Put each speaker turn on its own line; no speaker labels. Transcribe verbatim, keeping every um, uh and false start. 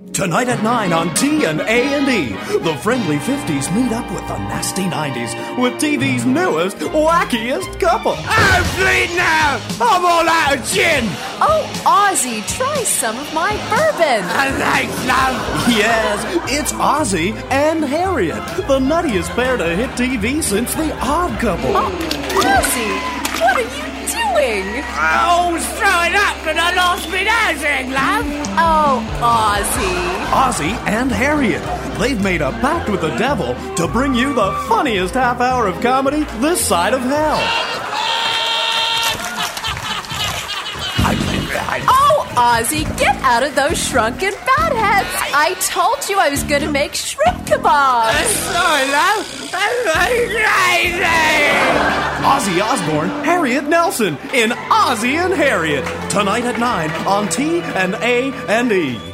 Tonight at nine on T and A and E, the friendly fifties meet up with the nasty nineties with T V's newest, wackiest couple.
I'm bleeding now! I'm all out of gin!
Oh, Ozzy, try some of my bourbon.
Thanks, love.
Yes, it's Ozzy and Harriet, the nuttiest pair to hit T V since The Odd Couple.
Oh, Ozzy, what are you doing?
I was throwing up and I lost my housing, love.
Oh, Ozzy.
Ozzy and Harriet. They've made a pact with the devil to bring you the funniest half hour of comedy this side of hell.
Oh, Ozzy, get out of those shrunken fat heads. I told you I was going to make shrimp kebabs.
Sorry, love. I'm crazy.
Ozzy Osbourne, Harriet Nelson in Ozzy and Harriet. Tonight at nine on T and A and E.